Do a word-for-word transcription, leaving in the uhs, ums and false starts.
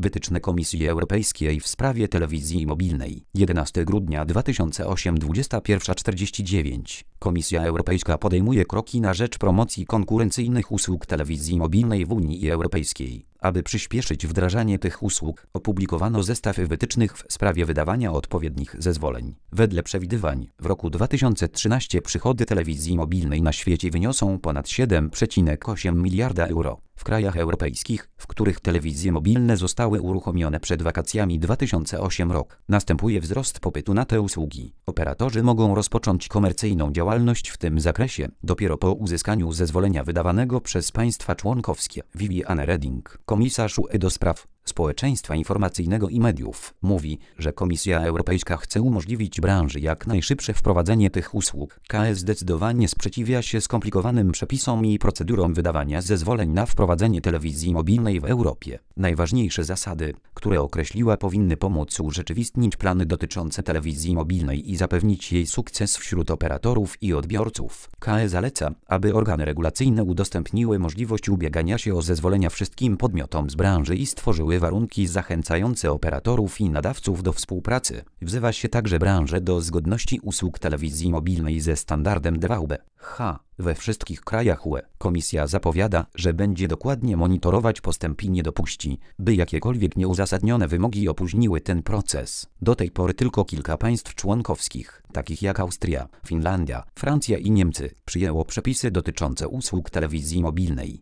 Wytyczne Komisji Europejskiej w sprawie telewizji mobilnej. jedenastego grudnia dwa tysiące ósmego, dwudziesta pierwsza czterdzieści dziewięć. Komisja Europejska podejmuje kroki na rzecz promocji konkurencyjnych usług telewizji mobilnej w Unii Europejskiej. Aby przyspieszyć wdrażanie tych usług, opublikowano zestaw wytycznych w sprawie wydawania odpowiednich zezwoleń. Wedle przewidywań, w roku dwa tysiące trzynastym przychody telewizji mobilnej na świecie wyniosą ponad siedem przecinek osiem miliarda euro. W krajach europejskich, w których telewizje mobilne zostały uruchomione przed wakacjami dwa tysiące ósmego rok, następuje wzrost popytu na te usługi. Operatorzy mogą rozpocząć komercyjną działalność w tym zakresie dopiero po uzyskaniu zezwolenia wydawanego przez państwa członkowskie. Viviane Reding, komisarz U E do spraw społeczeństwa informacyjnego i mediów, mówi, że Komisja Europejska chce umożliwić branży jak najszybsze wprowadzenie tych usług. K E zdecydowanie sprzeciwia się skomplikowanym przepisom i procedurom wydawania zezwoleń na wprowadzenie telewizji mobilnej w Europie. Najważniejsze zasady, które określiła, powinny pomóc urzeczywistnić plany dotyczące telewizji mobilnej i zapewnić jej sukces wśród operatorów i odbiorców. K E zaleca, aby organy regulacyjne udostępniły możliwość ubiegania się o zezwolenia wszystkim podmiotom z branży i stworzyły warunki zachęcające operatorów i nadawców do współpracy. Wzywa się także branżę do zgodności usług telewizji mobilnej ze standardem D V B H we wszystkich krajach U E. Komisja zapowiada, że będzie dokładnie monitorować postęp i nie dopuści, by jakiekolwiek nieuzasadnione wymogi opóźniły ten proces. Do tej pory tylko kilka państw członkowskich, takich jak Austria, Finlandia, Francja i Niemcy, przyjęło przepisy dotyczące usług telewizji mobilnej.